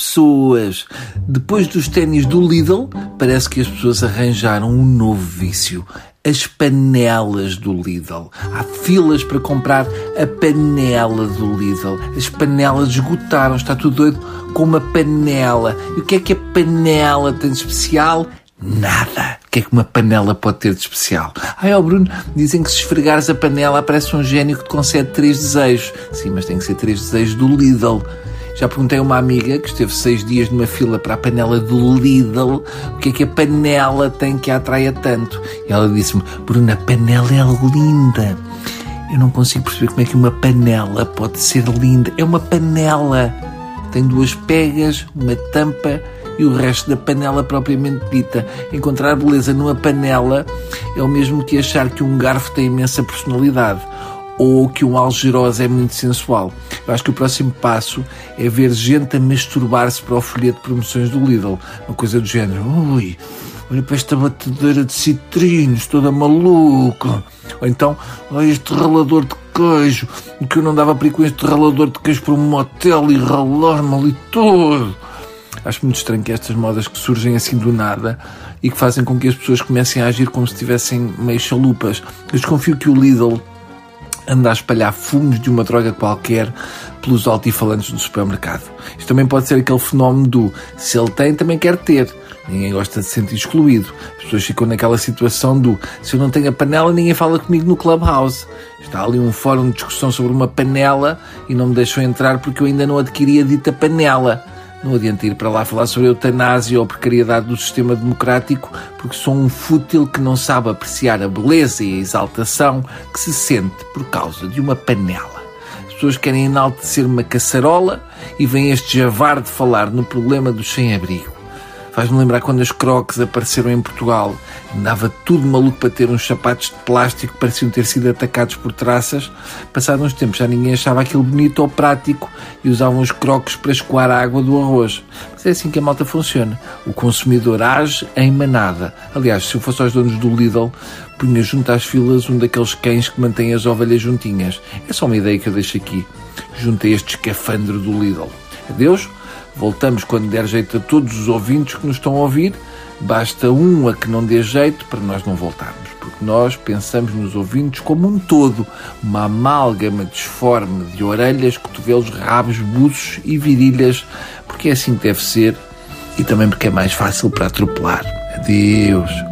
pessoas. Depois dos ténis do Lidl, parece que as pessoas arranjaram um novo vício. As panelas do Lidl. Há filas para comprar a panela do Lidl. As panelas esgotaram, está tudo doido com uma panela. E o que é que a panela tem de especial? Nada. O que é que uma panela pode ter de especial? Bruno, dizem que se esfregares a panela aparece um gênio que te concede 3 desejos. Sim, mas tem que ser 3 desejos do Lidl. Já perguntei a uma amiga que esteve 6 dias numa fila para a panela do Lidl o que é que a panela tem que a atraia tanto. E ela disse-me, Bruno, a panela é linda. Eu não consigo perceber como é que uma panela pode ser linda. É uma panela. Tem 2 pegas, uma tampa e o resto da panela propriamente dita. Encontrar beleza numa panela é o mesmo que achar que um garfo tem imensa personalidade ou que um algerosa é muito sensual. Eu acho que o próximo passo é ver gente a masturbar-se para o folheto de promoções do Lidl. Uma coisa do género, ui, olha para esta batedeira de citrinos, toda maluca. Ou então, olha este ralador de queijo, que eu não dava para ir com este ralador de queijo para um motel e ralar-me ali todo. Acho muito estranho que estas modas que surgem assim do nada e que fazem com que as pessoas comecem a agir como se estivessem meio chalupas. Eu desconfio que o Lidl anda a espalhar fumos de uma droga qualquer pelos altifalantes do supermercado. Isto também pode ser aquele fenómeno do se ele tem, também quer ter. Ninguém gosta de se sentir excluído. As pessoas ficam naquela situação do se eu não tenho a panela, ninguém fala comigo no Clubhouse. Está ali um fórum de discussão sobre uma panela e não me deixam entrar porque eu ainda não adquiri a dita panela. Não adianta ir para lá falar sobre a eutanásia ou a precariedade do sistema democrático, porque sou um fútil que não sabe apreciar a beleza e a exaltação que se sente por causa de uma panela. As pessoas querem enaltecer uma caçarola e vem este javar de falar no problema do sem-abrigo. Faz-me lembrar quando as Crocs apareceram em Portugal. Andava tudo maluco para ter uns sapatos de plástico que pareciam ter sido atacados por traças. Passados uns tempos já ninguém achava aquilo bonito ou prático e usavam os Crocs para escoar a água do arroz. Mas é assim que a malta funciona. O consumidor age em manada. Aliás, se eu fosse aos donos do Lidl, punha junto às filas um daqueles cães que mantém as ovelhas juntinhas. É só uma ideia que eu deixo aqui. Junto a este escafandro do Lidl. Adeus. Voltamos quando der jeito a todos os ouvintes que nos estão a ouvir. Basta um a que não dê jeito para nós não voltarmos. Porque nós pensamos nos ouvintes como um todo. Uma amálgama disforme de orelhas, cotovelos, rabos, buços e virilhas. Porque é assim que deve ser e também porque é mais fácil para atropelar. Adeus.